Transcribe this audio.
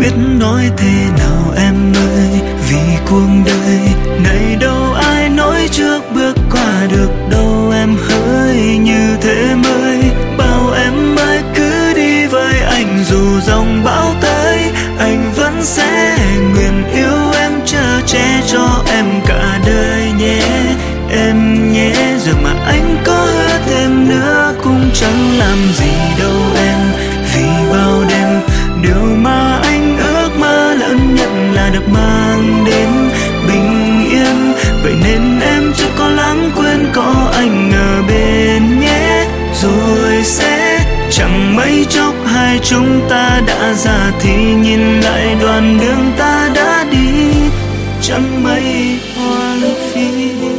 biết nói thế nào em ơi, vì cuộc đời này đâu ai nói trước bước qua được đâu em hỡi, như thế mới bảo em ơi cứ đi với anh dù dòng bão tới, anh vẫn sẽ nguyện yêu em chở che cho em cả đời nhé em nhé. Giờ mà anh có hứa thêm nữa cũng chẳng làm gì đâu em, vì bao đêm điều mà anh ước mơ lớn nhất là được mang đến bình yên. Vậy nên em chưa có lãng quên có anh ở bên nhé, rồi sẽ chẳng mấy chốc hai chúng ta đã ra thì nhìn lại đoạn đường ta đã đi chẳng mấy hoang phí.